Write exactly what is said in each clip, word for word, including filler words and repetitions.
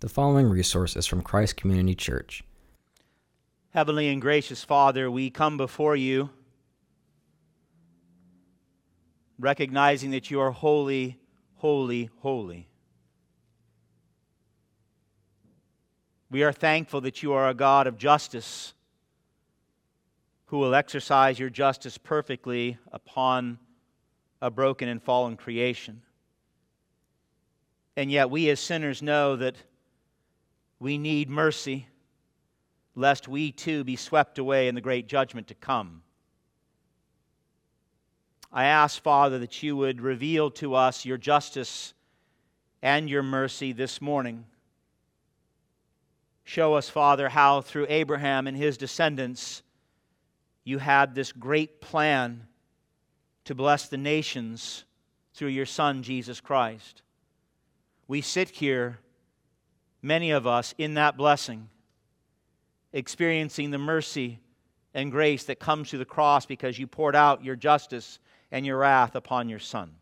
The following resource is from Christ Community Church. Heavenly and gracious Father, we come before you recognizing that you are holy, holy, holy. We are thankful that you are a God of justice who will exercise your justice perfectly upon a broken and fallen creation. And yet we as sinners know that we need mercy, lest we too be swept away in the great judgment to come. I ask, Father, that you would reveal to us your justice and your mercy this morning. Show us, Father, how through Abraham and his descendants you had this great plan to bless the nations through your Son, Jesus Christ. We sit here, many of us, in that blessing, experiencing the mercy and grace that comes through the cross because you poured out your justice and your wrath upon your Son.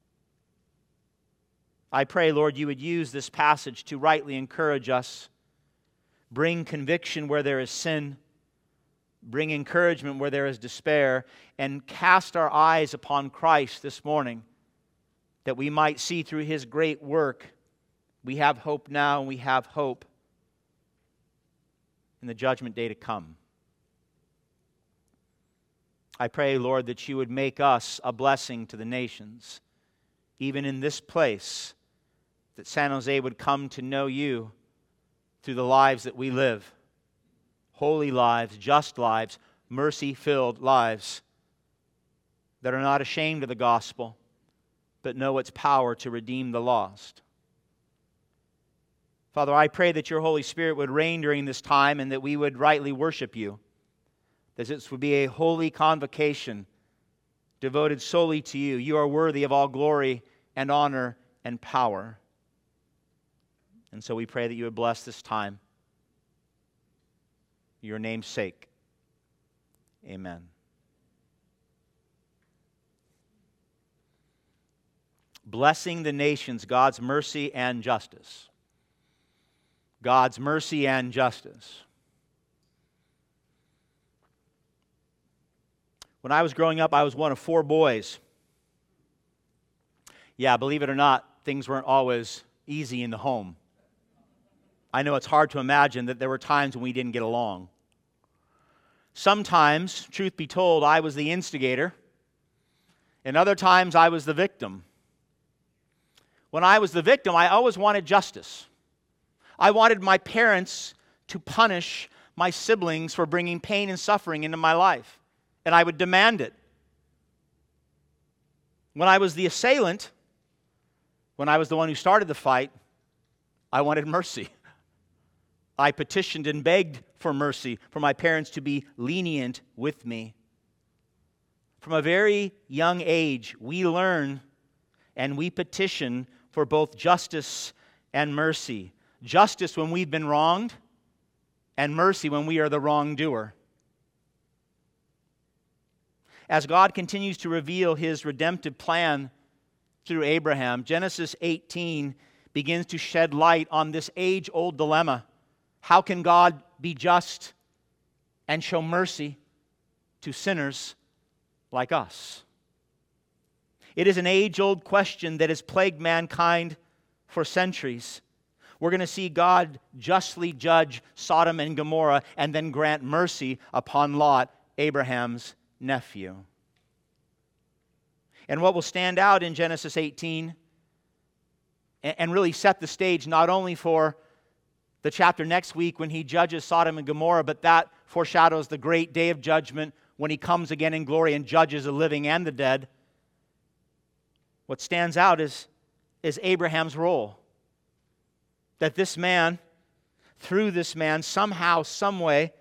I pray, Lord, you would use this passage to rightly encourage us, bring conviction where there is sin, bring encouragement where there is despair, and cast our eyes upon Christ this morning that we might see through His great work. We have hope now, and we have hope in the judgment day to come. I pray, Lord, that you would make us a blessing to the nations, even in this place, that San Jose would come to know you through the lives that we live. Holy lives, just lives, mercy-filled lives that are not ashamed of the gospel, but know its power to redeem the lost. Father, I pray that your Holy Spirit would reign during this time and that we would rightly worship you, that this would be a holy convocation devoted solely to you. You are worthy of all glory and honor and power. And so we pray that you would bless this time. For your name's sake. Amen. Blessing the nations, God's mercy and justice. God's mercy and justice. When I was growing up, I was one of four boys. Yeah, believe it or not, things weren't always easy in the home. I know it's hard to imagine that there were times when we didn't get along. Sometimes, truth be told, I was the instigator, and other times I was the victim. When I was the victim, I always wanted justice. I wanted my parents to punish my siblings for bringing pain and suffering into my life, and I would demand it. When I was the assailant, when I was the one who started the fight, I wanted mercy. I petitioned and begged for mercy, for my parents to be lenient with me. From a very young age, we learn and we petition for both justice and mercy. Justice when we've been wronged, and mercy when we are the wrongdoer. As God continues to reveal His redemptive plan through Abraham, Genesis eighteen begins to shed light on this age-old dilemma. How can God be just and show mercy to sinners like us? It is an age-old question that has plagued mankind for centuries. We're going to see God justly judge Sodom and Gomorrah and then grant mercy upon Lot, Abraham's nephew. And what will stand out in Genesis eighteen and really set the stage not only for the chapter next week when he judges Sodom and Gomorrah, but that foreshadows the great day of judgment when he comes again in glory and judges the living and the dead. What stands out is, is Abraham's role. That this man, through this man, somehow, some way,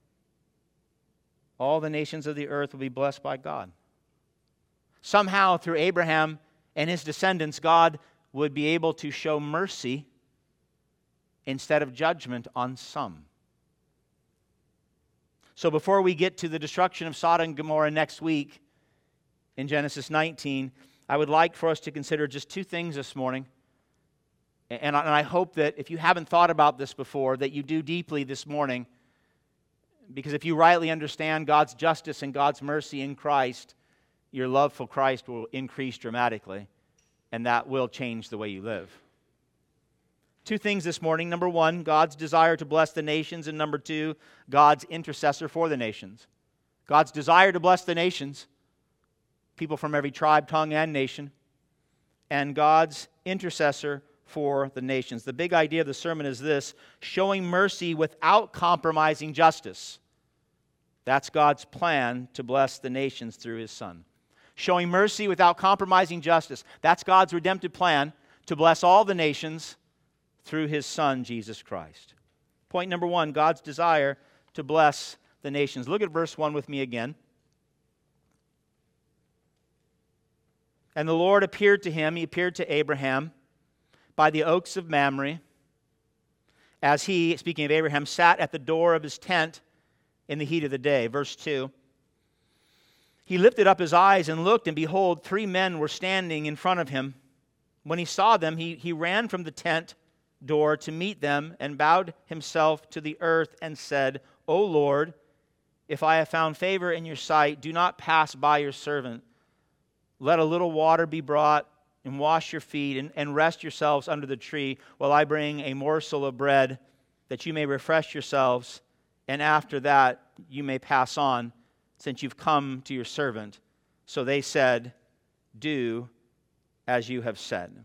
all the nations of the earth will be blessed by God. Somehow, through Abraham and his descendants, God would be able to show mercy instead of judgment on some. So before we get to the destruction of Sodom and Gomorrah next week, in Genesis nineteen, I would like for us to consider just two things this morning. And I, and I hope that if you haven't thought about this before, that you do deeply this morning. Because if you rightly understand God's justice and God's mercy in Christ, your love for Christ will increase dramatically. And that will change the way you live. Two things this morning. Number one, God's desire to bless the nations. And number two, God's intercessor for the nations. God's desire to bless the nations. People from every tribe, tongue, and nation. And God's intercessor for the nations. The big idea of the sermon is this: showing mercy without compromising justice. That's God's plan to bless the nations through His Son. Showing mercy without compromising justice. That's God's redemptive plan to bless all the nations through His Son, Jesus Christ. Point number one, God's desire to bless the nations. Look at verse one with me again. And the Lord appeared to him, He appeared to Abraham, by the oaks of Mamre, as he, speaking of Abraham, sat at the door of his tent in the heat of the day. Verse two. He lifted up his eyes and looked, and behold, three men were standing in front of him. When he saw them, he, he ran from the tent door to meet them and bowed himself to the earth and said, O Lord, if I have found favor in your sight, do not pass by your servant. Let a little water be brought and wash your feet and, and rest yourselves under the tree while I bring a morsel of bread that you may refresh yourselves, and after that you may pass on, since you've come to your servant. So they said, do as you have said.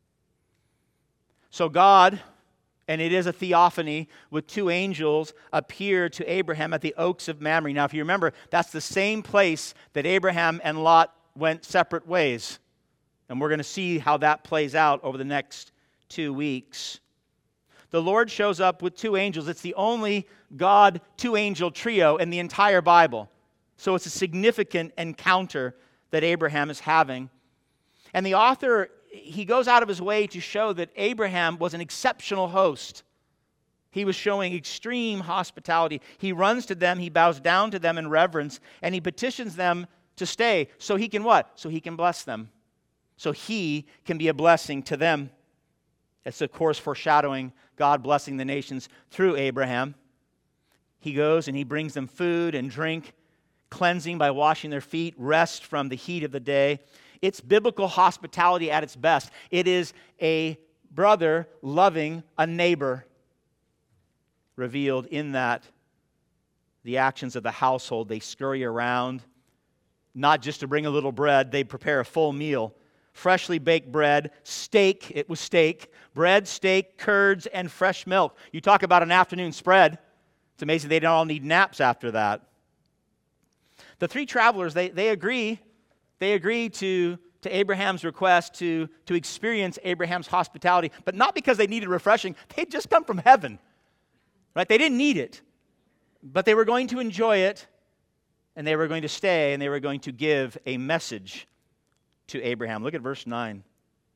So God, and it is a theophany, with two angels appeared to Abraham at the oaks of Mamre. Now if you remember, that's the same place that Abraham and Lot went separate ways. And we're going to see how that plays out over the next two weeks. The Lord shows up with two angels. It's the only God two-angel trio in the entire Bible. So it's a significant encounter that Abraham is having. And the author, he goes out of his way to show that Abraham was an exceptional host. He was showing extreme hospitality. He runs to them, he bows down to them in reverence, and he petitions them to stay so he can what? So he can bless them. So he can be a blessing to them. It's, of course, foreshadowing God blessing the nations through Abraham. He goes and he brings them food and drink, cleansing by washing their feet, rest from the heat of the day. It's biblical hospitality at its best. It is a brother loving a neighbor, revealed in that the actions of the household. They scurry around, not just to bring a little bread, they prepare a full meal. Freshly baked bread, steak, it was steak, bread, steak, curds, and fresh milk. You talk about an afternoon spread. It's amazing they don't all need naps after that. The three travelers, they, they agree, they agree to, to Abraham's request to, to experience Abraham's hospitality, but not because they needed refreshing. They'd just come from heaven, right? They didn't need it, but they were going to enjoy it, and they were going to stay, and they were going to give a message to Abraham. Look at verse nine.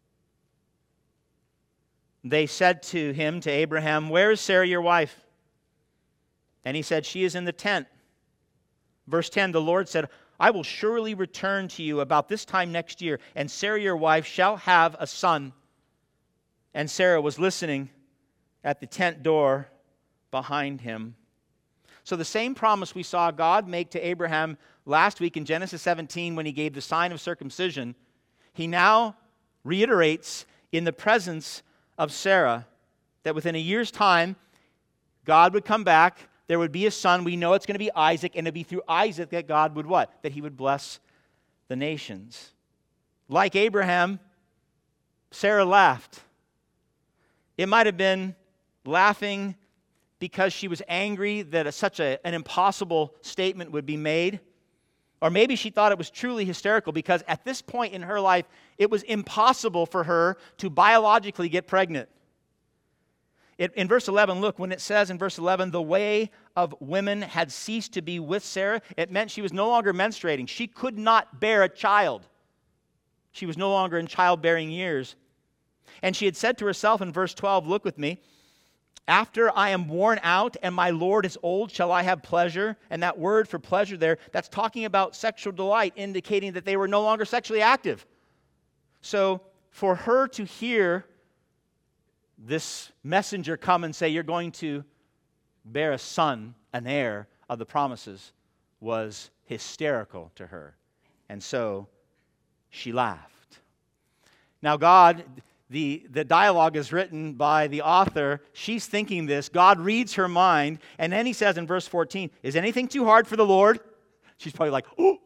They said to him, to Abraham, where is Sarah your wife? And he said, she is in the tent. Verse ten, the Lord said, I will surely return to you about this time next year, and Sarah your wife shall have a son. And Sarah was listening at the tent door behind him. So the same promise we saw God make to Abraham last week in Genesis seventeen when he gave the sign of circumcision, he now reiterates in the presence of Sarah that within a year's time, God would come back, there would be a son, we know it's going to be Isaac, and it would be through Isaac that God would what? That he would bless the nations. Like Abraham, Sarah laughed. It might have been laughing because she was angry that a, such a, an impossible statement would be made. Or maybe she thought it was truly hysterical because at this point in her life, it was impossible for her to biologically get pregnant. It, in verse eleven, look, when it says in verse eleven, the way of women had ceased to be with Sarah, it meant she was no longer menstruating. She could not bear a child. She was no longer in childbearing years. And she had said to herself in verse twelve, look with me, after I am worn out and my Lord is old, shall I have pleasure? And that word for pleasure there, that's talking about sexual delight, indicating that they were no longer sexually active. So for her to hear this messenger come and say, you're going to bear a son, an heir of the promises, was hysterical to her. And so she laughed. Now God, the, the dialogue is written by the author. She's thinking this. God reads her mind. And then he says in verse fourteen, is anything too hard for the Lord? She's probably like, oh,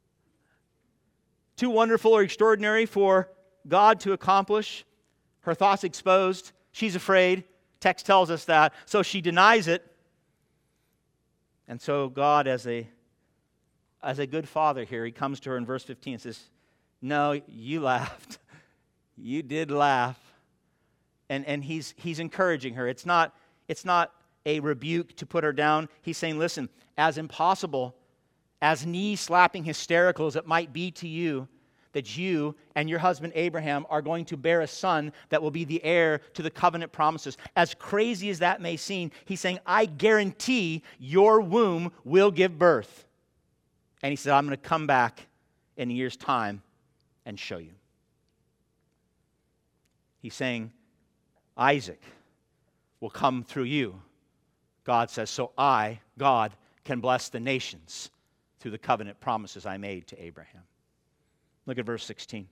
too wonderful or extraordinary for God to accomplish. Her thoughts exposed. She's afraid. Text tells us that. So she denies it. And so God, as a, as a good father here, he comes to her in verse fifteen and says, no, you laughed. You did laugh. And, and he's, he's encouraging her. It's not, it's not a rebuke to put her down. He's saying, listen, as impossible, as knee-slapping hysterical as it might be to you, that you and your husband Abraham are going to bear a son that will be the heir to the covenant promises. As crazy as that may seem, he's saying, I guarantee your womb will give birth. And he said, I'm going to come back in a year's time and show you. He's saying, Isaac will come through you. God says, so I, God, can bless the nations through the covenant promises I made to Abraham. Look at verse sixteen.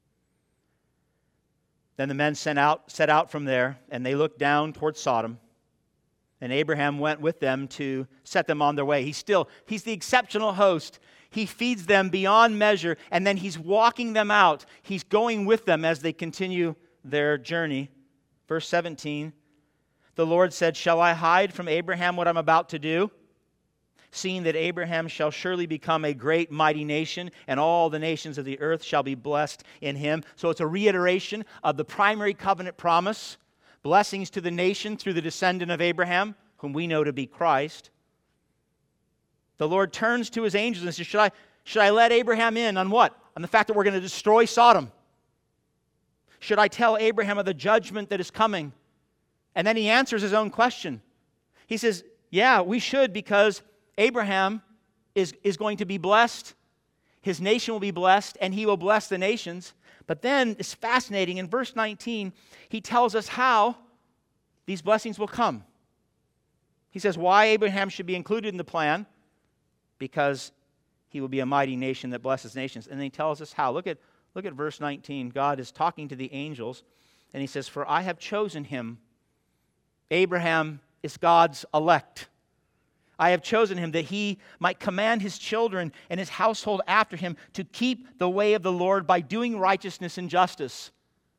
Then the men sent out, set out from there, and they looked down toward Sodom. And Abraham went with them to set them on their way. He's still, he's the exceptional host. He feeds them beyond measure, and then he's walking them out. He's going with them as they continue their journey. Verse seventeen, the Lord said, shall I hide from Abraham what I'm about to do? Seeing that Abraham shall surely become a great mighty nation, and all the nations of the earth shall be blessed in him. So it's a reiteration of the primary covenant promise, blessings to the nation through the descendant of Abraham, whom we know to be Christ. The Lord turns to his angels and says, should I, should I let Abraham in on what? On the fact that we're going to destroy Sodom. Should I tell Abraham of the judgment that is coming? And then he answers his own question. He says, yeah, we should, because Abraham is, is going to be blessed. His nation will be blessed, and he will bless the nations. But then, it's fascinating, in verse nineteen, he tells us how these blessings will come. He says why Abraham should be included in the plan, because he will be a mighty nation that blesses nations. And then he tells us how. Look at, look at verse nineteen. God is talking to the angels, and he says, for I have chosen him. Abraham is God's elect. I have chosen him that he might command his children and his household after him to keep the way of the Lord by doing righteousness and justice,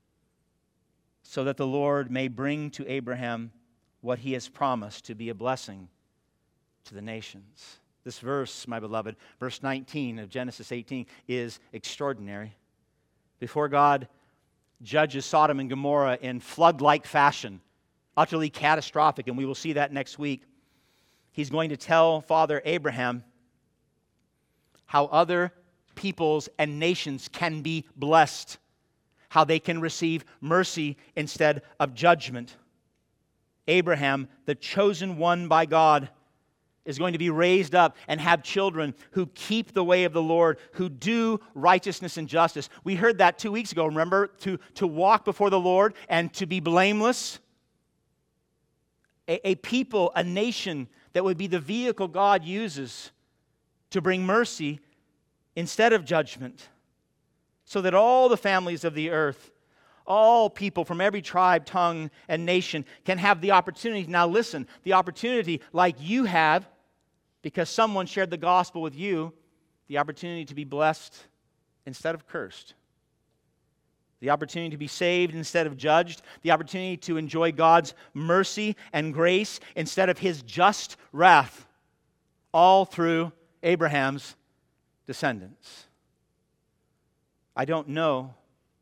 so that the Lord may bring to Abraham what he has promised to be a blessing to the nations. This verse, my beloved, verse nineteen of Genesis eighteen, is extraordinary. Before God judges Sodom and Gomorrah in flood-like fashion, utterly catastrophic, and we will see that next week, he's going to tell Father Abraham how other peoples and nations can be blessed, how they can receive mercy instead of judgment. Abraham, the chosen one by God, is going to be raised up and have children who keep the way of the Lord, who do righteousness and justice. We heard that two weeks ago, remember? To, to walk before the Lord and to be blameless. A, a people, a nation that would be the vehicle God uses to bring mercy instead of judgment, so that all the families of the earth, all people from every tribe, tongue, and nation can have the opportunity. Now listen, the opportunity like you have, because someone shared the gospel with you, the opportunity to be blessed instead of cursed. The opportunity to be saved instead of judged. The opportunity to enjoy God's mercy and grace instead of his just wrath. All through Abraham's descendants. I don't know,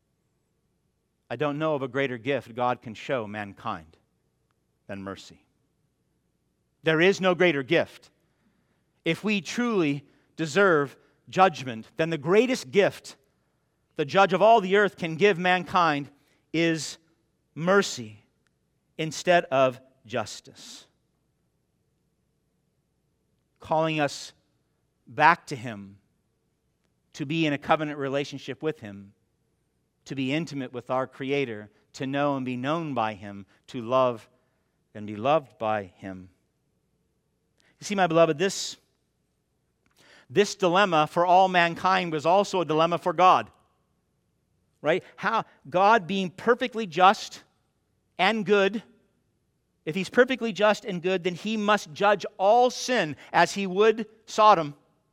I don't know of a greater gift God can show mankind than mercy. There is no greater gift. If we truly deserve judgment, then the greatest gift the judge of all the earth can give mankind is mercy instead of justice. Calling us back to him, to be in a covenant relationship with him, to be intimate with our Creator, to know and be known by Him, to love and be loved by Him. You see, my beloved, this, this dilemma for all mankind was also a dilemma for God. Right? How God being perfectly just and good, if He's perfectly just and good, then He must judge all sin as He would Sodom.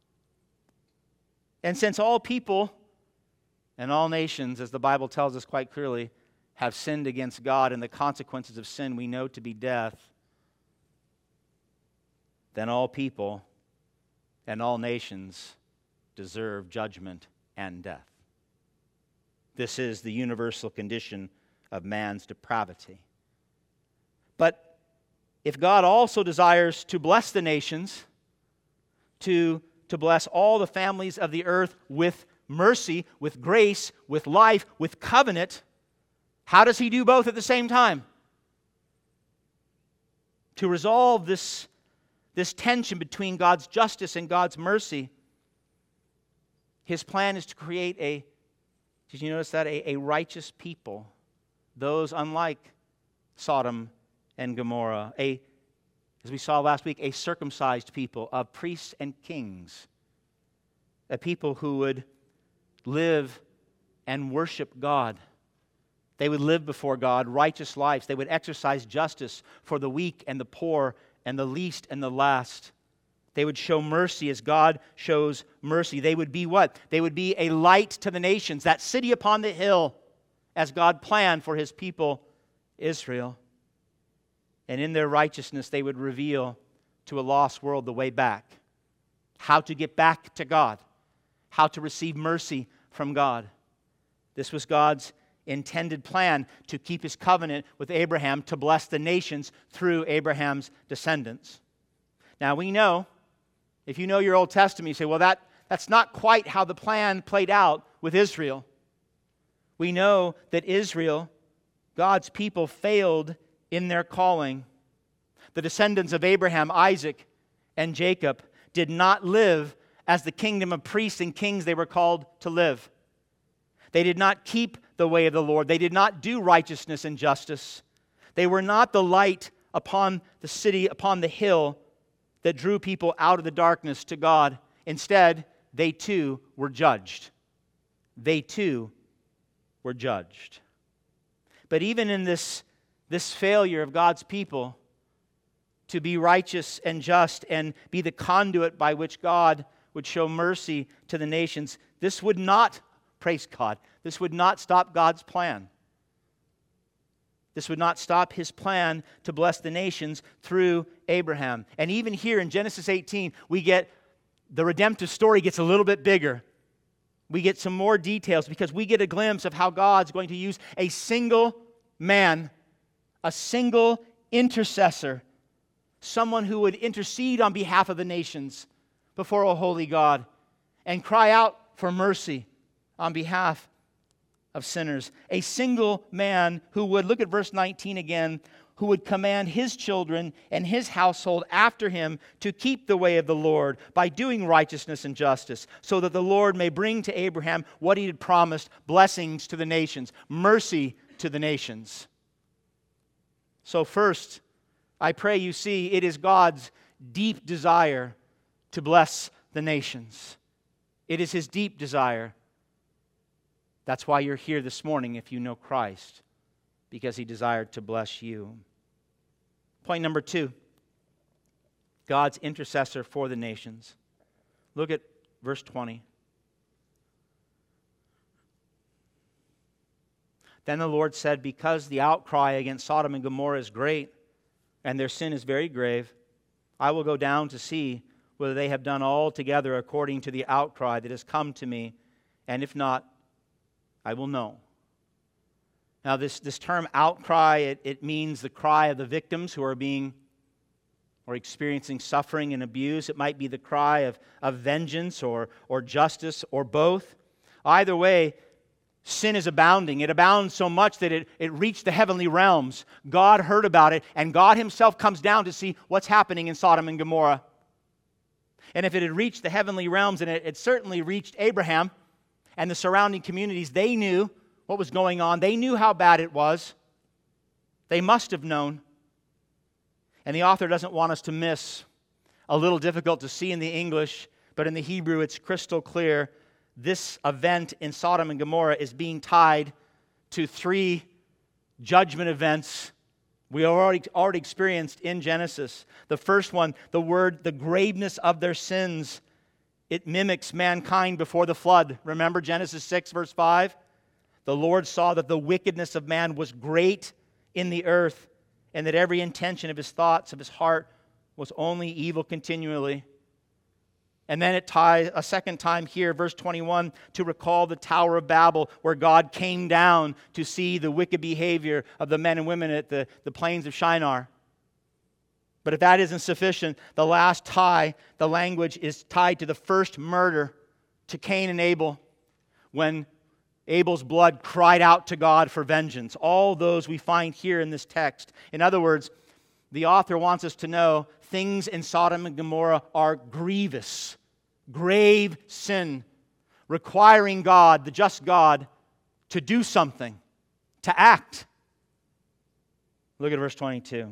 And since all people and all nations, as the Bible tells us quite clearly, have sinned against God, and the consequences of sin we know to be death, then all people and all nations deserve judgment and death. This is the universal condition of man's depravity. But if God also desires to bless the nations, to, to bless all the families of the earth with mercy, with grace, with life, with covenant, how does He do both at the same time? To resolve this, this tension between God's justice and God's mercy, His plan is to create a, did you notice that? A, a righteous people, those unlike Sodom and Gomorrah, a, as we saw last week, a circumcised people of priests and kings, a people who would live and worship God. They would live before God righteous lives. They would exercise justice for the weak and the poor and the least and the last. They would show mercy as God shows mercy. They would be what? They would be a light to the nations, that city upon the hill, as God planned for His people, Israel. And in their righteousness, they would reveal to a lost world the way back, how to get back to God, how to receive mercy from God. This was God's intended plan to keep His covenant with Abraham, to bless the nations through Abraham's descendants. Now we know, if you know your Old Testament, you say, well, that, that's not quite how the plan played out with Israel. We know that Israel, God's people, failed in their calling. The descendants of Abraham, Isaac, and Jacob did not live as the kingdom of priests and kings they were called to live. They did not keep the way of the Lord. They did not do righteousness and justice. They were not the light upon the city, upon the hill that drew people out of the darkness to God. Instead, they too were judged. They too were judged. But even in this, this failure of God's people to be righteous and just and be the conduit by which God would show mercy to the nations, this would not, praise God, this would not stop God's plan. This would not stop His plan to bless the nations through Abraham. And even here in Genesis eighteen, we get, the redemptive story gets a little bit bigger. We get some more details because we get a glimpse of how God's going to use a single man, a single intercessor, someone who would intercede on behalf of the nations before a holy God and cry out for mercy on behalf of sinners. A single man who would, look at verse nineteen again, who would command his children and his household after him to keep the way of the Lord by doing righteousness and justice, so that the Lord may bring to Abraham what He had promised, blessings to the nations, mercy to the nations. So first, I pray you see, it is God's deep desire to bless the nations. It is His deep desire. That's why you're here this morning if you know Christ, because He desired to bless you. Point number two, God's intercessor for the nations. Look at verse twenty. Then the Lord said, because the outcry against Sodom and Gomorrah is great, and their sin is very grave, I will go down to see whether they have done altogether according to the outcry that has come to me, and if not, I will know. Now, this, this term outcry, it, it means the cry of the victims who are being or experiencing suffering and abuse. It might be the cry of, of vengeance or, or justice or both. Either way, sin is abounding. It abounds so much that it, it reached the heavenly realms. God heard about it, and God Himself comes down to see what's happening in Sodom and Gomorrah. And if it had reached the heavenly realms, and it, it certainly reached Abraham and the surrounding communities, they knew what was going on. They knew how bad it was. They must have known. And the author doesn't want us to miss, a little difficult to see in the English, but in the Hebrew it's crystal clear. This event in Sodom and Gomorrah is being tied to three judgment events we already, already experienced in Genesis. The first one, the word, the graveness of their sins. It mimics mankind before the flood. Remember Genesis six, verse five? The Lord saw that the wickedness of man was great in the earth, and that every intention of his thoughts, of his heart, was only evil continually. And then it ties a second time here, verse twenty-one, to recall the Tower of Babel, where God came down to see the wicked behavior of the men and women at the, the plains of Shinar. But if that isn't sufficient, the last tie, the language is tied to the first murder, to Cain and Abel, when Abel's blood cried out to God for vengeance. All those we find here in this text. In other words, the author wants us to know things in Sodom and Gomorrah are grievous, grave sin, requiring God, the just God, to do something, to act. Look at verse twenty-two.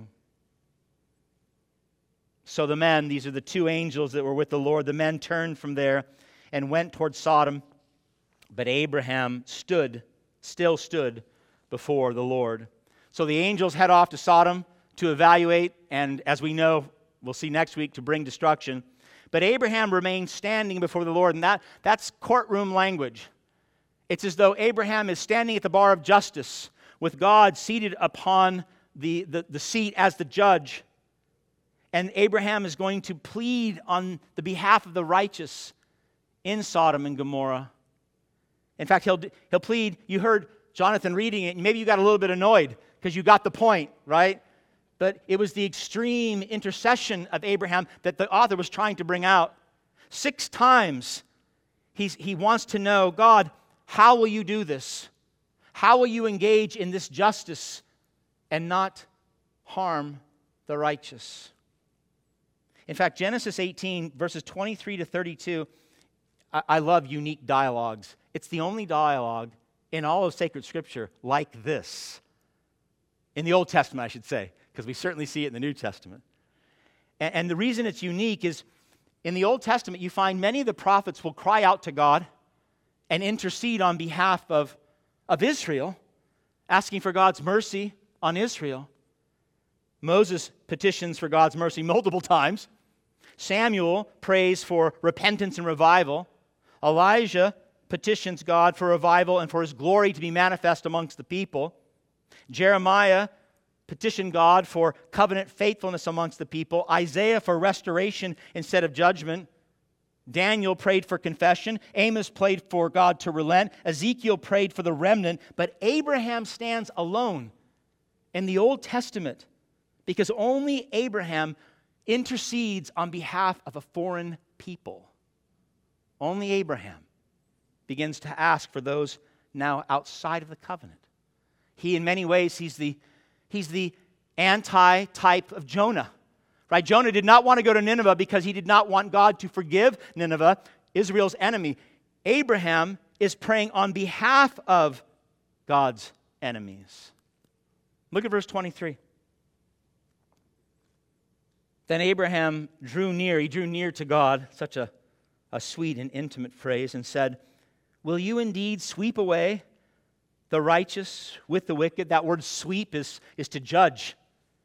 So the men, these are the two angels that were with the Lord, the men turned from there and went toward Sodom. But Abraham stood, still stood before the Lord. So the angels head off to Sodom to evaluate, and as we know, we'll see next week, to bring destruction. But Abraham remained standing before the Lord, and that, that's courtroom language. It's as though Abraham is standing at the bar of justice with God seated upon the, the, the seat as the judge. And Abraham is going to plead on the behalf of the righteous in Sodom and Gomorrah. In fact, he'll, he'll plead. You heard Jonathan reading it, and maybe you got a little bit annoyed because you got the point, right? But it was the extreme intercession of Abraham that the author was trying to bring out. Six times he's, he wants to know, God, how will you do this? How will you engage in this justice and not harm the righteous? In fact, Genesis eighteen, verses twenty-three to thirty-two, I, I love unique dialogues. It's the only dialogue in all of sacred Scripture like this. In the Old Testament, I should say, because we certainly see it in the New Testament. And, and the reason it's unique is in the Old Testament, you find many of the prophets will cry out to God and intercede on behalf of, of Israel, asking for God's mercy on Israel. Moses petitions for God's mercy multiple times. Samuel prays for repentance and revival. Elijah petitions God for revival and for his glory to be manifest amongst the people. Jeremiah petitioned God for covenant faithfulness amongst the people. Isaiah for restoration instead of judgment. Daniel prayed for confession. Amos prayed for God to relent. Ezekiel prayed for the remnant. But Abraham stands alone in the Old Testament because only Abraham intercedes on behalf of a foreign people. Only Abraham begins to ask for those now outside of the covenant. He, in many ways, he's the, he's the anti-type of Jonah. Right? Jonah did not want to go to Nineveh because he did not want God to forgive Nineveh, Israel's enemy. Abraham is praying on behalf of God's enemies. Look at verse twenty-three. Then Abraham drew near, he drew near to God, such a, a sweet and intimate phrase, and said, will you indeed sweep away the righteous with the wicked? That word sweep is, is to judge.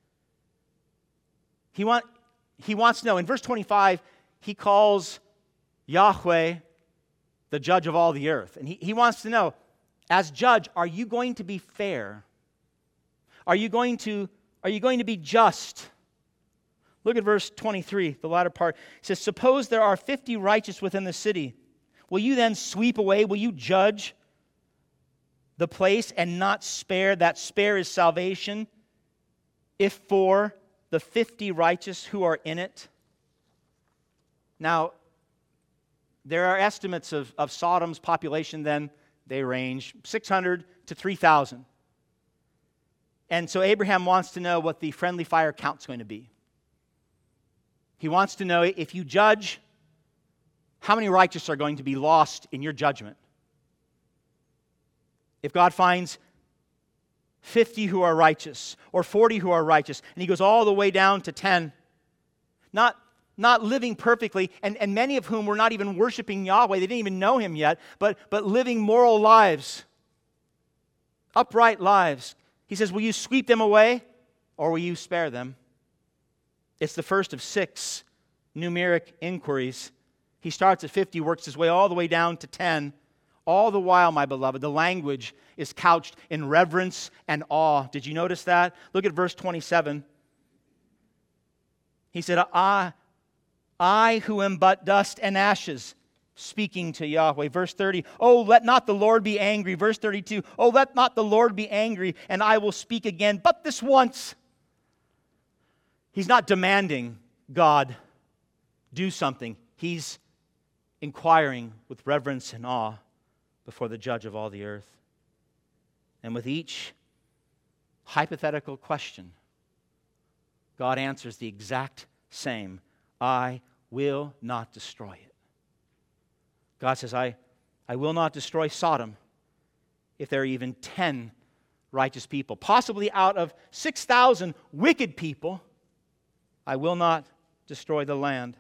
He, want, he wants to know, in verse twenty-five, he calls Yahweh the judge of all the earth. And he, he wants to know, as judge, are you going to be fair? Are you going to, are you going to be just? Look at verse twenty-three, the latter part. It says, suppose there are fifty righteous within the city. Will you then sweep away? Will you judge the place and not spare? That spare is salvation. If for the fifty righteous who are in it. Now, there are estimates of, of Sodom's population then. They range six hundred to three thousand. And so Abraham wants to know what the friendly fire count's going to be. He wants to know, if you judge, how many righteous are going to be lost in your judgment? If God finds fifty who are righteous, or forty who are righteous, and he goes all the way down to ten, not, not living perfectly, and, and many of whom were not even worshiping Yahweh, they didn't even know him yet, but, but living moral lives, upright lives. He says, will you sweep them away, or will you spare them? It's the first of six numeric inquiries. He starts at fifty, works his way all the way down to ten. All the while, my beloved, the language is couched in reverence and awe. Did you notice that? Look at verse twenty-seven. He said, I, I who am but dust and ashes, speaking to Yahweh. Verse thirty, oh, let not the Lord be angry. Verse thirty-two, oh, let not the Lord be angry, and I will speak again, but this once. He's not demanding God do something. He's inquiring with reverence and awe before the judge of all the earth. And with each hypothetical question, God answers the exact same. I will not destroy it. God says, I, I will not destroy Sodom if there are even ten righteous people. Possibly out of six thousand wicked people, I will not destroy the land.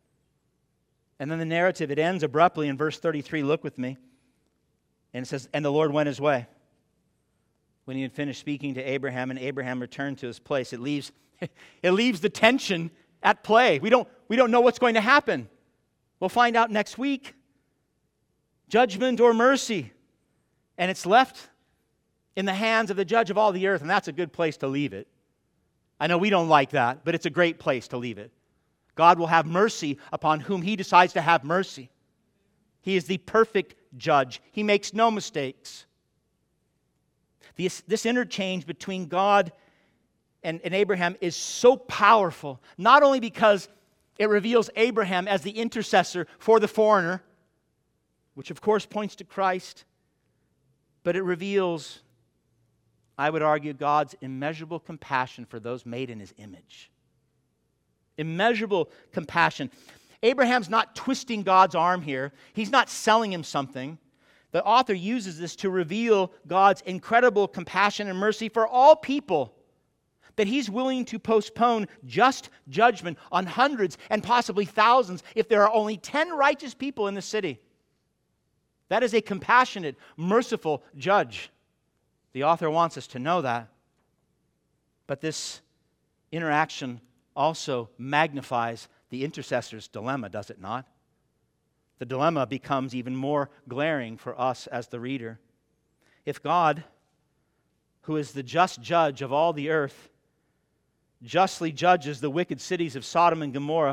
And then the narrative, it ends abruptly in verse thirty-three. Look with me. And it says, and the Lord went his way. When he had finished speaking to Abraham, and Abraham returned to his place. It leaves, it leaves the tension at play. We don't, we don't know what's going to happen. We'll find out next week. Judgment or mercy. And it's left in the hands of the judge of all the earth, and that's a good place to leave it. I know we don't like that, but it's a great place to leave it. God will have mercy upon whom he decides to have mercy. He is the perfect judge. He makes no mistakes. This, this interchange between God and, and Abraham is so powerful, not only because it reveals Abraham as the intercessor for the foreigner, which of course points to Christ, but it reveals, I would argue, God's immeasurable compassion for those made in his image. Immeasurable compassion. Abraham's not twisting God's arm here. He's not selling him something. The author uses this to reveal God's incredible compassion and mercy for all people, that he's willing to postpone just judgment on hundreds and possibly thousands if there are only ten righteous people in the city. That is a compassionate, merciful judge. The author wants us to know that. But this interaction also magnifies the intercessor's dilemma, does it not? The dilemma becomes even more glaring for us as the reader. If God, who is the just judge of all the earth, justly judges the wicked cities of Sodom and Gomorrah,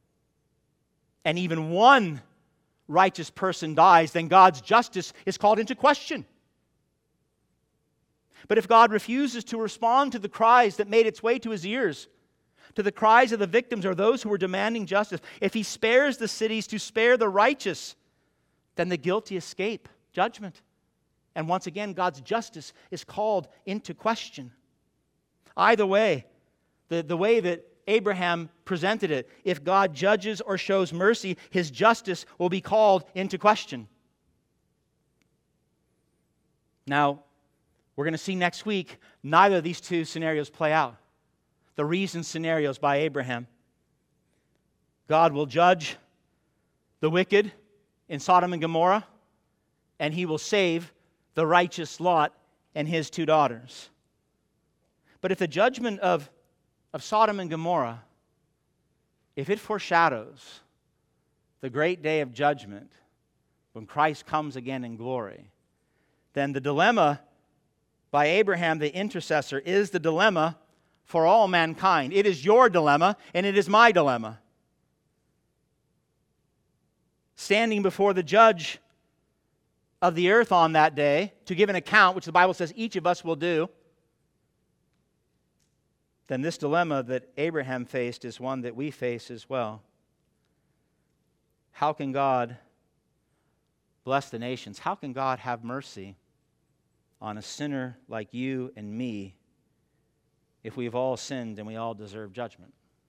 and even one righteous person dies, then God's justice is called into question. But if God refuses to respond to the cries that made its way to his ears, to the cries of the victims or those who were demanding justice, if he spares the cities to spare the righteous, then the guilty escape judgment. And once again, God's justice is called into question. Either way, the, the way that Abraham presented it, if God judges or shows mercy, his justice will be called into question. Now, we're going to see next week, neither of these two scenarios play out. The reasoned scenarios by Abraham. God will judge the wicked in Sodom and Gomorrah, and he will save the righteous Lot and his two daughters. But if the judgment of, of Sodom and Gomorrah, if it foreshadows the great day of judgment when Christ comes again in glory, then the dilemma by Abraham, the intercessor, is the dilemma for all mankind. It is your dilemma, and it is my dilemma. Standing before the judge of the earth on that day to give an account, which the Bible says each of us will do, then this dilemma that Abraham faced is one that we face as well. How can God bless the nations? How can God have mercy on a sinner like you and me if we've all sinned and we all deserve judgment?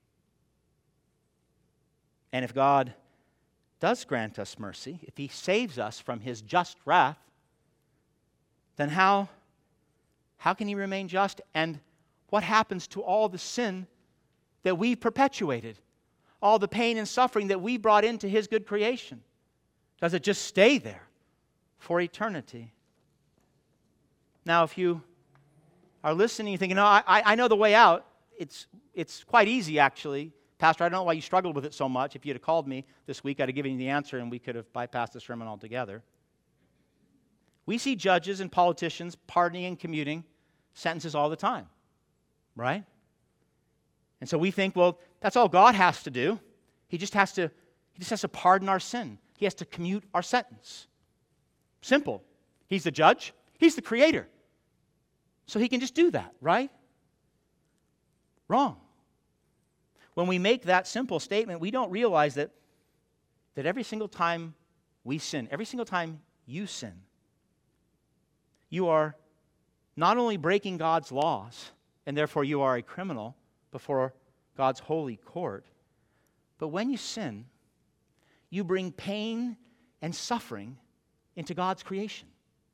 And if God does grant us mercy, if he saves us from his just wrath, then how, how can he remain just? And what happens to all the sin that we perpetuated? All the pain and suffering that we brought into his good creation? Does it just stay there for eternity? Now, if you are listening and thinking, no, I, I know the way out, it's, it's quite easy, actually. Pastor, I don't know why you struggled with it so much. If you'd have called me this week, I'd have given you the answer, and we could have bypassed the sermon altogether. We see judges and politicians pardoning and commuting sentences all the time, right? And so we think, well, that's all God has to do. He just has to, he just has to pardon our sin. He has to commute our sentence. Simple. He's the judge. He's the creator. So he can just do that, right? Wrong. When we make that simple statement, we don't realize that, that every single time we sin, every single time you sin, you are not only breaking God's laws, and therefore you are a criminal before God's holy court, but when you sin, you bring pain and suffering into God's creation.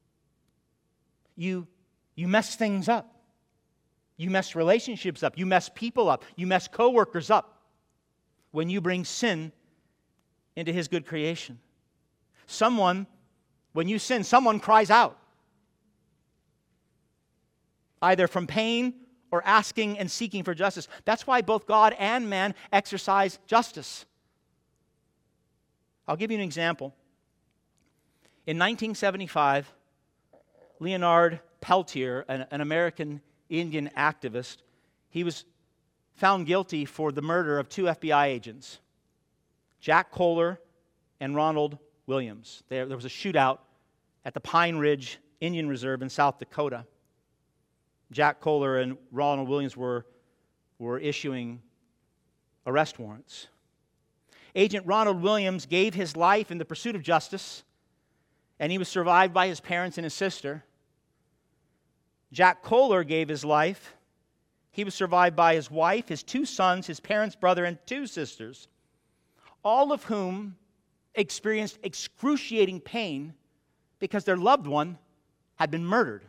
You, you mess things up. You mess relationships up. You mess people up. You mess coworkers up when you bring sin into his good creation. Someone, when you sin, someone cries out, either from pain or asking and seeking for justice. That's why both God and man exercise justice. I'll give you an example. In nineteen seventy-five, Leonard Peltier, an, an American Indian activist, he was found guilty for the murder of two F B I agents, Jack Kohler and Ronald Williams. There, there was a shootout at the Pine Ridge Indian Reserve in South Dakota. Jack Kohler and Ronald Williams were, were issuing arrest warrants. Agent Ronald Williams gave his life in the pursuit of justice, and he was survived by his parents and his sister. Jack Kohler gave his life. He was survived by his wife, his two sons, his parents, brother, and two sisters, all of whom experienced excruciating pain because their loved one had been murdered.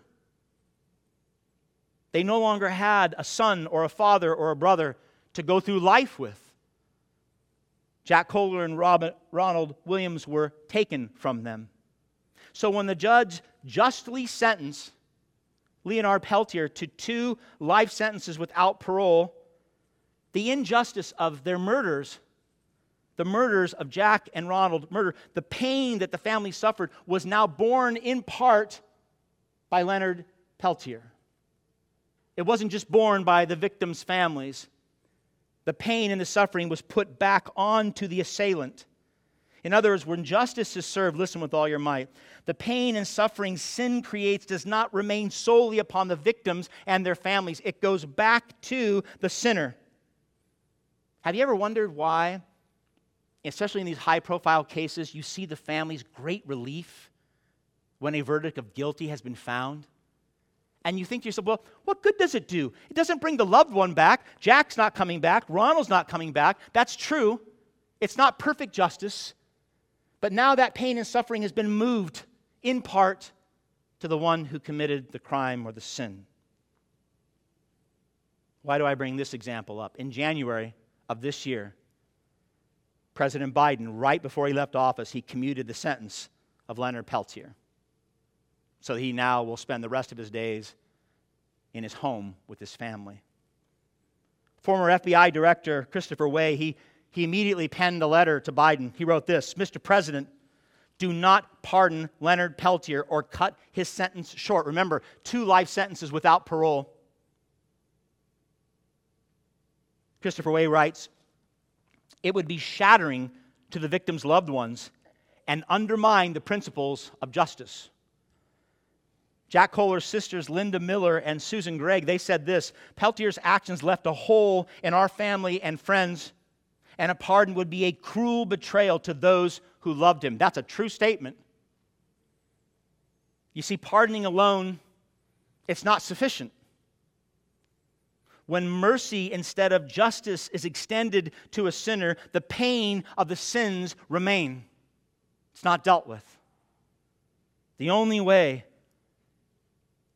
They no longer had a son or a father or a brother to go through life with. Jack Kohler and Robert, Ronald Williams were taken from them. So when the judge justly sentenced Leonard Peltier to two life sentences without parole, the injustice of their murders, the murders of Jack and Ronald, murder, the pain that the family suffered was now borne in part by Leonard Peltier. It wasn't just borne by the victims' families. The pain and the suffering was put back onto the assailant. In other words, when justice is served, listen with all your might, the pain and suffering sin creates does not remain solely upon the victims and their families. It goes back to the sinner. Have you ever wondered why, especially in these high-profile cases, you see the family's great relief when a verdict of guilty has been found? And you think to yourself, well, what good does it do? It doesn't bring the loved one back. Jack's not coming back. Ronald's not coming back. That's true. It's not perfect justice. But now that pain and suffering has been moved in part to the one who committed the crime or the sin. Why do I bring this example up? In January of this year, President Biden, right before he left office, he commuted the sentence of Leonard Peltier. So he now will spend the rest of his days in his home with his family. Former F B I Director Christopher Wray, he, he immediately penned a letter to Biden. He wrote this: Mister President, do not pardon Leonard Peltier or cut his sentence short. Remember, two life sentences without parole. Christopher Wray writes, it would be shattering to the victim's loved ones and undermine the principles of justice. Jack Kohler's sisters, Linda Miller and Susan Gregg, they said this: Peltier's actions left a hole in our family and friends, and a pardon would be a cruel betrayal to those who loved him. That's a true statement. You see, pardoning alone, it's not sufficient. When mercy instead of justice is extended to a sinner, the pain of the sins remain. It's not dealt with. The only way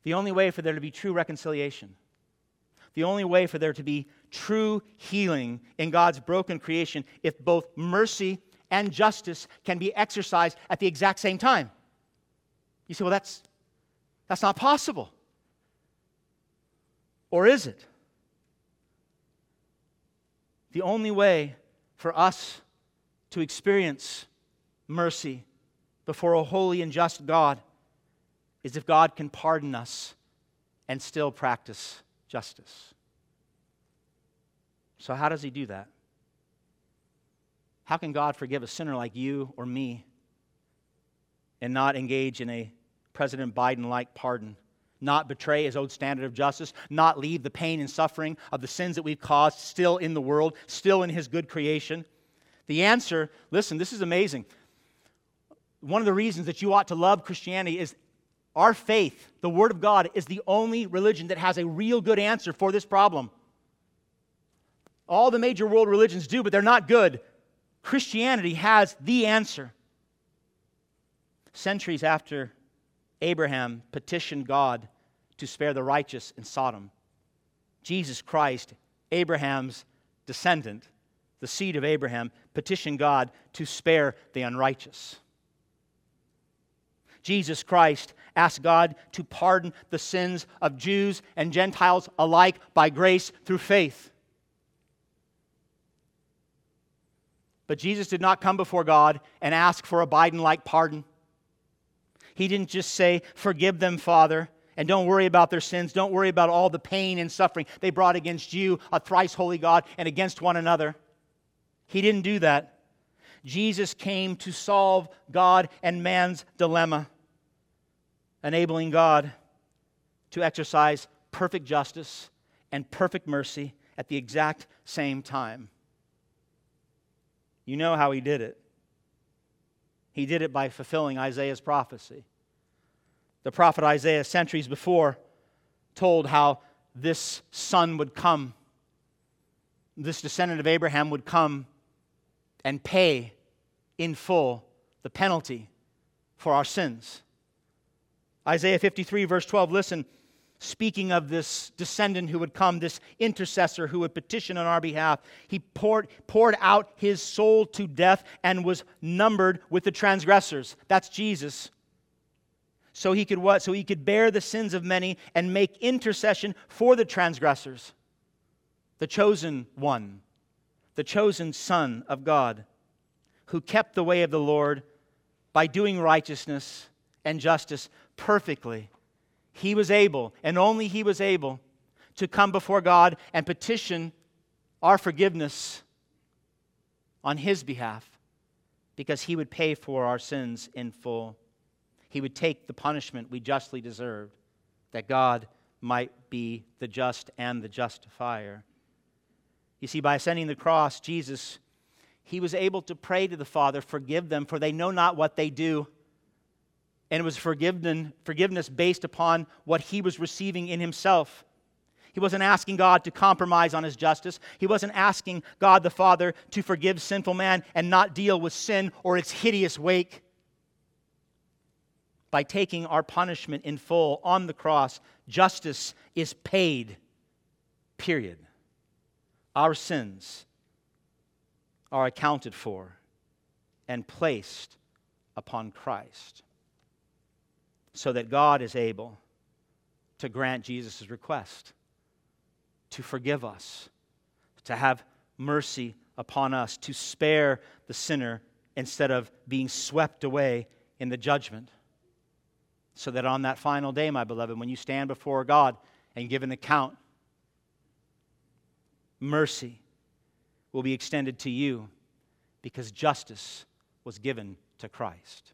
The only way for there to be true reconciliation, the only way for there to be true healing in God's broken creation, if both mercy and justice can be exercised at the exact same time. You say, well, that's, that's not possible. Or is it? The only way for us to experience mercy before a holy and just God is if God can pardon us and still practice justice. So how does he do that? How can God forgive a sinner like you or me and not engage in a President Biden-like pardon, not betray his own standard of justice, not leave the pain and suffering of the sins that we've caused still in the world, still in his good creation? The answer, listen, this is amazing. One of the reasons that you ought to love Christianity is our faith, the Word of God, is the only religion that has a real good answer for this problem. All the major world religions do, but they're not good. Christianity has the answer. Centuries after Abraham petitioned God to spare the righteous in Sodom, Jesus Christ, Abraham's descendant, the seed of Abraham, petitioned God to spare the unrighteous. Jesus Christ asked God to pardon the sins of Jews and Gentiles alike by grace through faith. But Jesus did not come before God and ask for a Biden-like pardon. He didn't just say, forgive them, Father, and don't worry about their sins. Don't worry about all the pain and suffering they brought against you, a thrice holy God, and against one another. He didn't do that. Jesus came to solve God and man's dilemma, enabling God to exercise perfect justice and perfect mercy at the exact same time. You know how he did it. He did it by fulfilling Isaiah's prophecy. The prophet Isaiah, centuries before, told how this son would come, this descendant of Abraham would come and pay in full the penalty for our sins. Isaiah fifty-three, verse twelve, listen, speaking of this descendant who would come, this intercessor who would petition on our behalf, he poured, poured out his soul to death and was numbered with the transgressors. That's Jesus. So he could what? So he could bear the sins of many and make intercession for the transgressors. The chosen one, the chosen Son of God, who kept the way of the Lord by doing righteousness and justice perfectly. He was able, and only he was able, to come before God and petition our forgiveness on his behalf, because he would pay for our sins in full. He would take the punishment we justly deserved, that God might be the just and the justifier. You see, by ascending the cross, Jesus, he was able to pray to the Father, forgive them, for they know not what they do. And it was forgiveness based upon what he was receiving in himself. He wasn't asking God to compromise on his justice. He wasn't asking God the Father to forgive sinful man and not deal with sin or its hideous wake. By taking our punishment in full on the cross, justice is paid, period. Our sins are accounted for and placed upon Christ, so that God is able to grant Jesus' request, to forgive us, to have mercy upon us, to spare the sinner instead of being swept away in the judgment. So that on that final day, my beloved, when you stand before God and give an account, mercy will be extended to you because justice was given to Christ.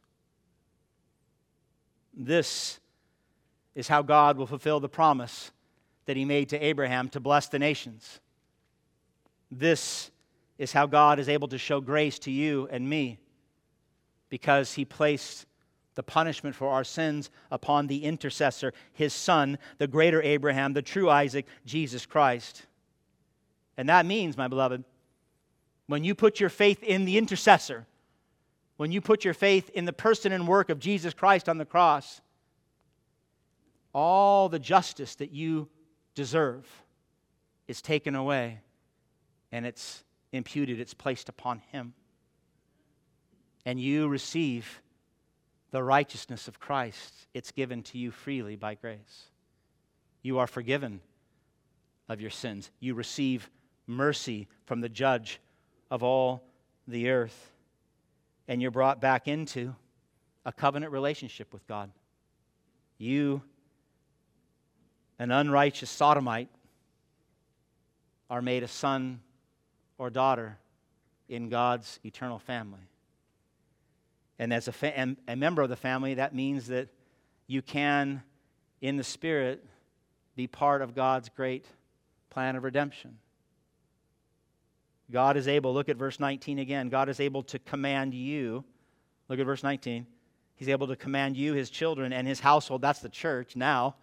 This is how God will fulfill the promise that he made to Abraham to bless the nations. This is how God is able to show grace to you and me, because he placed the punishment for our sins upon the intercessor, his son, the greater Abraham, the true Isaac, Jesus Christ. And that means, my beloved, when you put your faith in the intercessor, when you put your faith in the person and work of Jesus Christ on the cross, all the justice that you deserve is taken away, and it's imputed, it's placed upon him. And you receive the righteousness of Christ. It's given to you freely by grace. You are forgiven of your sins. You receive mercy from the judge of all the earth. And you're brought back into a covenant relationship with God. You, an unrighteous sodomite, are made a son or daughter in God's eternal family. And as a, fa- and a member of the family, that means that you can, in the Spirit, be part of God's great plan of redemption. God is able, look at verse nineteen again, God is able to command you, look at verse nineteen, He's able to command you, His children, and His household, that's the church now,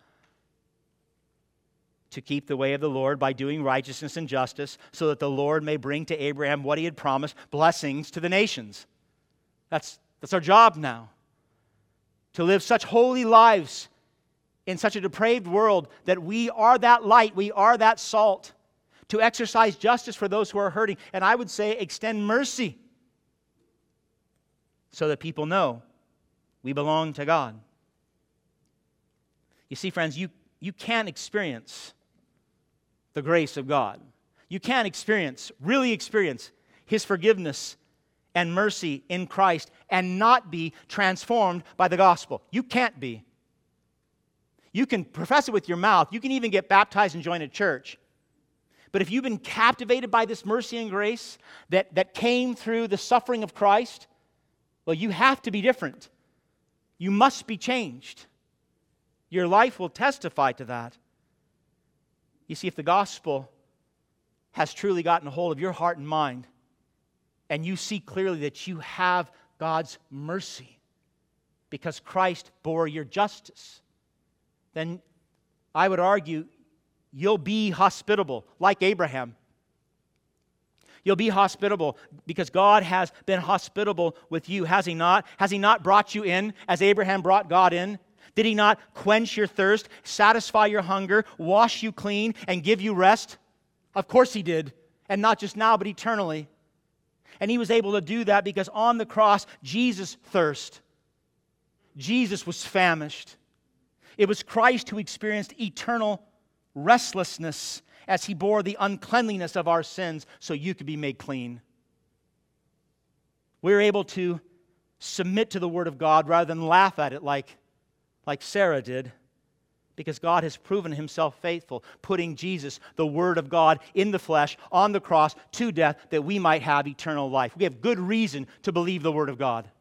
to keep the way of the Lord by doing righteousness and justice, so that the Lord may bring to Abraham what He had promised, blessings to the nations. That's, that's our job now, to live such holy lives in such a depraved world that we are that light, we are that salt, to exercise justice for those who are hurting, and I would say extend mercy so that people know we belong to God. You see, friends, you, you can't experience the grace of God. You can't experience, really experience His forgiveness and mercy in Christ and not be transformed by the gospel. You can't be. You can profess it with your mouth. You can even get baptized and join a church. But if you've been captivated by this mercy and grace that, that came through the suffering of Christ, well, you have to be different. You must be changed. Your life will testify to that. You see, if the gospel has truly gotten a hold of your heart and mind, and you see clearly that you have God's mercy because Christ bore your justice, then I would argue you'll be hospitable like Abraham. You'll be hospitable because God has been hospitable with you, has He not? Has He not brought you in as Abraham brought God in? Did He not quench your thirst, satisfy your hunger, wash you clean, and give you rest? Of course He did, and not just now, but eternally. And He was able to do that because on the cross, Jesus thirsted. Jesus was famished. It was Christ who experienced eternal restlessness as He bore the uncleanliness of our sins so you could be made clean. We're able to submit to the Word of God rather than laugh at it like, like Sarah did, because God has proven Himself faithful, putting Jesus, the Word of God, in the flesh, on the cross, to death, that we might have eternal life. We have good reason to believe the Word of God.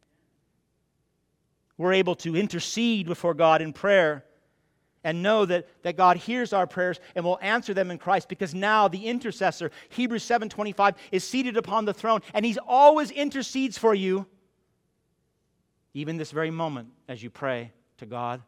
We're able to intercede before God in prayer and know that, that God hears our prayers and will answer them in Christ, because now the intercessor, Hebrews seven twenty-five, is seated upon the throne, and He's always intercedes for you, even this very moment as you pray to God.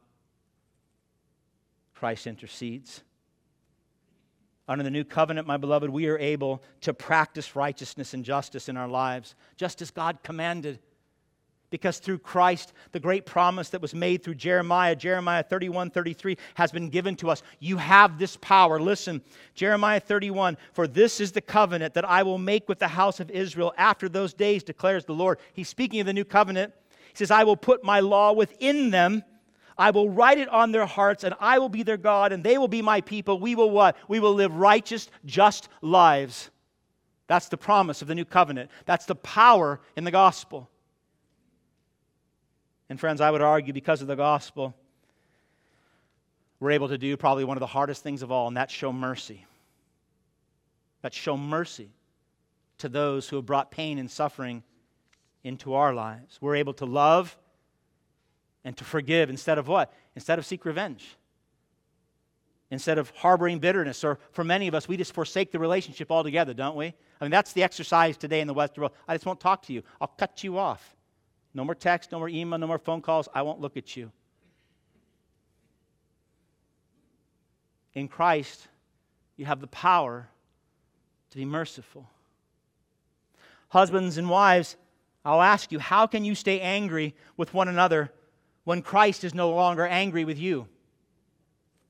Christ intercedes. Under the new covenant, my beloved, we are able to practice righteousness and justice in our lives, just as God commanded. Because through Christ, the great promise that was made through Jeremiah, Jeremiah thirty-one thirty-three, has been given to us. You have this power. Listen, Jeremiah thirty-one, for this is the covenant that I will make with the house of Israel after those days, declares the Lord. He's speaking of the new covenant. He says, I will put my law within them. I will write it on their hearts, and I will be their God, and they will be my people. We will what? We will live righteous, just lives. That's the promise of the new covenant. That's the power in the gospel. And friends, I would argue because of the gospel, we're able to do probably one of the hardest things of all, and that's show mercy. That's show mercy to those who have brought pain and suffering into our lives. We're able to love and to forgive instead of what? Instead of seek revenge. Instead of harboring bitterness, or for many of us, we just forsake the relationship altogether, don't we? I mean, that's the exercise today in the Western world. I just won't talk to you. I'll cut you off. No more text, no more email, no more phone calls. I won't look at you. In Christ, you have the power to be merciful. Husbands and wives, I'll ask you, how can you stay angry with one another when Christ is no longer angry with you?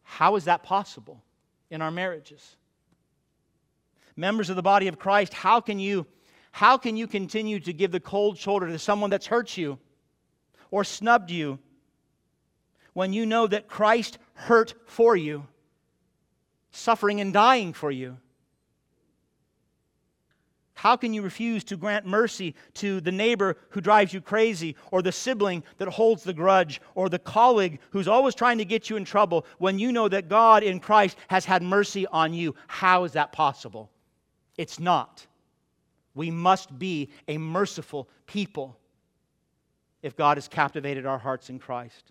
How is that possible in our marriages? Members of the body of Christ, how can you, how can you continue to give the cold shoulder to someone that's hurt you or snubbed you when you know that Christ hurt for you, suffering and dying for you? How can you refuse to grant mercy to the neighbor who drives you crazy, or the sibling that holds the grudge, or the colleague who's always trying to get you in trouble when you know that God in Christ has had mercy on you? How is that possible? It's not. We must be a merciful people if God has captivated our hearts in Christ.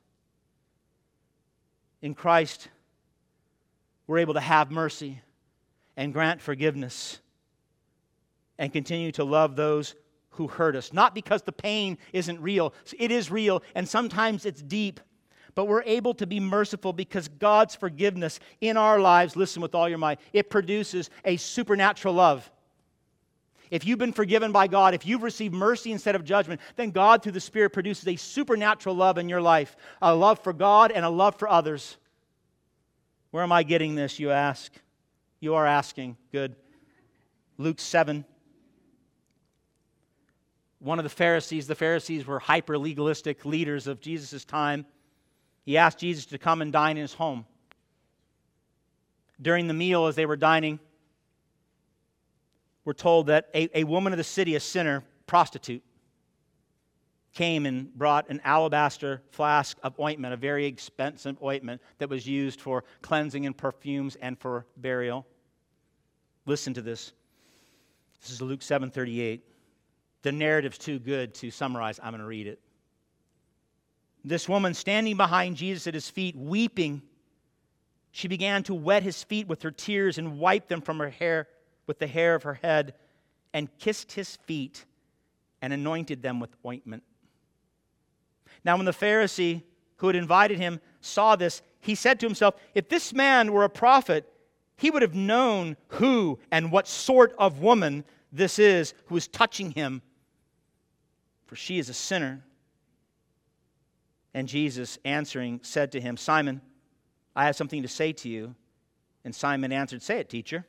In Christ, we're able to have mercy and grant forgiveness and continue to love those who hurt us. Not because the pain isn't real. It is real, and sometimes it's deep. But we're able to be merciful because God's forgiveness in our lives, listen with all your might, it produces a supernatural love. If you've been forgiven by God, if you've received mercy instead of judgment, then God through the Spirit produces a supernatural love in your life. A love for God and a love for others. Where am I getting this, you ask? You are asking. Good. Luke seven. One of the Pharisees, the Pharisees were hyper-legalistic leaders of Jesus' time. He asked Jesus to come and dine in his home. During the meal, as they were dining, we're told that a, a woman of the city, a sinner, prostitute, came and brought an alabaster flask of ointment, a very expensive ointment that was used for cleansing and perfumes and for burial. Listen to this. This is Luke seven thirty-eight. The narrative's too good to summarize. I'm going to read it. This woman, standing behind Jesus at his feet, weeping, she began to wet his feet with her tears and wipe them from her hair with the hair of her head, and kissed his feet and anointed them with ointment. Now when the Pharisee who had invited him saw this, he said to himself, if this man were a prophet, he would have known who and what sort of woman this is who is touching him, for she is a sinner. And Jesus, answering, said to him, Simon, I have something to say to you. And Simon answered, say it, teacher.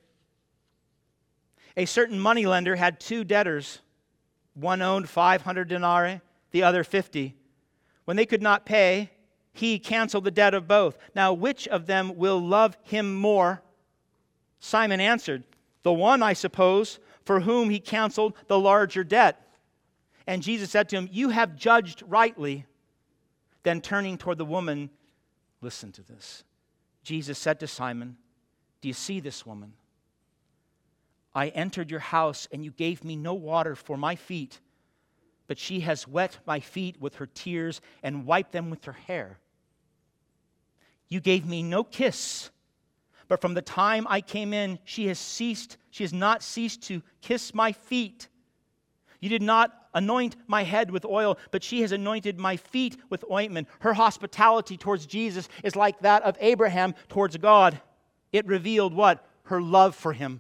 A certain moneylender had two debtors. One owed five hundred denarii, the other fifty. When they could not pay, he canceled the debt of both. Now, which of them will love him more? Simon answered, the one, I suppose, for whom he canceled the larger debt. And Jesus said to him, you have judged rightly. Then turning toward the woman, listen to this. Jesus said to Simon, do you see this woman? I entered your house and you gave me no water for my feet, but she has wet my feet with her tears and wiped them with her hair. You gave me no kiss, but from the time I came in, she has ceased, she has not ceased to kiss my feet. You did not anoint my head with oil, but she has anointed my feet with ointment. Her hospitality towards Jesus is like that of Abraham towards God. It revealed what? Her love for him.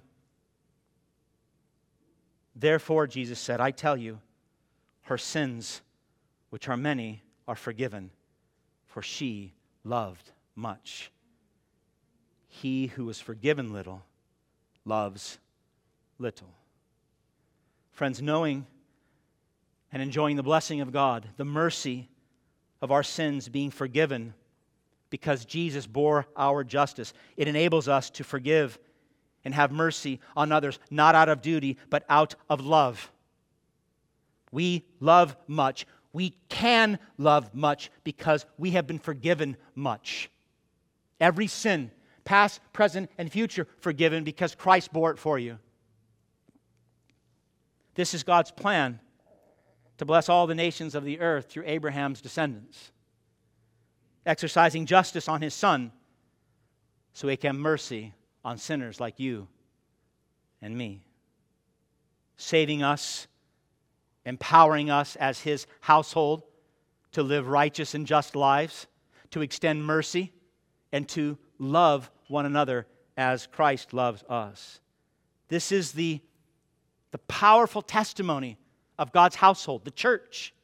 Therefore, Jesus said, I tell you, her sins, which are many, are forgiven, for she loved much. He who is forgiven little loves little. Friends, knowing and enjoying the blessing of God, the mercy of our sins being forgiven because Jesus bore our justice, it enables us to forgive and have mercy on others, not out of duty, but out of love. We love much. We can love much because we have been forgiven much. Every sin, past, present, and future, forgiven because Christ bore it for you. This is God's plan to bless all the nations of the earth through Abraham's descendants, exercising justice on his Son so he can have mercy on sinners like you and me, saving us, empowering us as his household to live righteous and just lives, to extend mercy, and to love one another as Christ loves us. This is the, the powerful testimony of God's household, the church,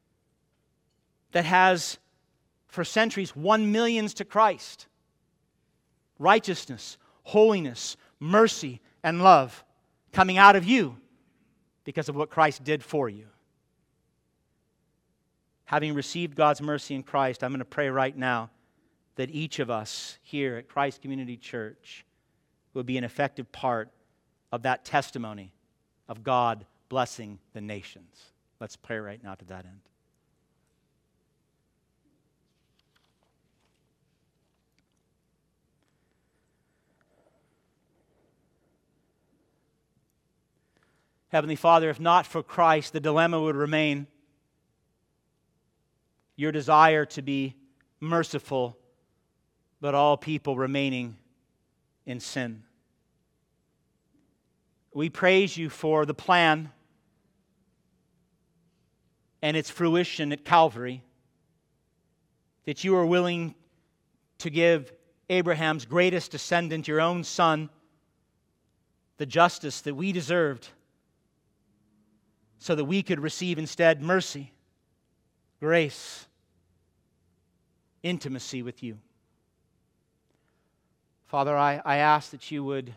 that has for centuries won millions to Christ. righteousness, holiness, mercy, and love coming out of you because of what Christ did for you. Having received God's mercy in Christ, I'm going to pray right now that each of us here at Christ Community Church will be an effective part of that testimony of God blessing the nations. Let's pray right now to that end. Heavenly Father, if not for Christ, the dilemma would remain your desire to be merciful, but all people remaining in sin. We praise you for the plan and its fruition at Calvary, that you are willing to give Abraham's greatest descendant, your own son, the justice that we deserved, so that we could receive instead mercy, grace, intimacy with you. Father, I, I ask that you would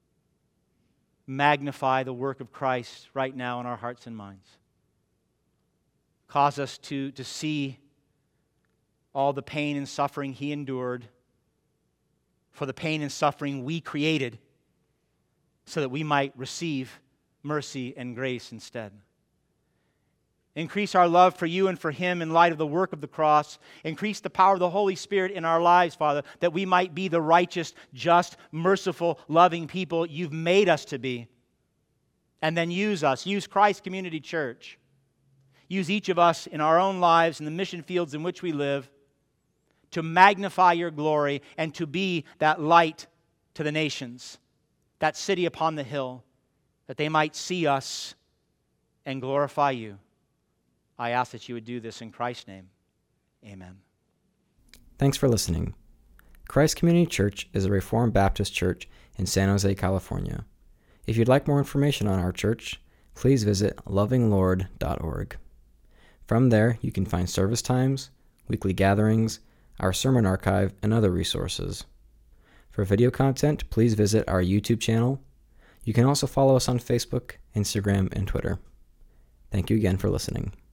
magnify the work of Christ right now in our hearts and minds. Cause us to, to see all the pain and suffering He endured for the pain and suffering we created so that we might receive mercy and grace instead. Increase our love for you and for Him in light of the work of the cross. Increase the power of the Holy Spirit in our lives, Father, that we might be the righteous, just, merciful, loving people you've made us to be. And then use us. Use Christ Community Church. Use each of us in our own lives, in the mission fields in which we live, to magnify your glory and to be that light to the nations, that city upon the hill, that they might see us and glorify you. I ask that you would do this in Christ's name. Amen. Thanks for listening. Christ Community Church is a Reformed Baptist church in San Jose, California. If you'd like more information on our church, please visit loving lord dot org. From there, you can find service times, weekly gatherings, our sermon archive, and other resources. For video content, please visit our YouTube channel. You can also follow us on Facebook, Instagram, and Twitter. Thank you again for listening.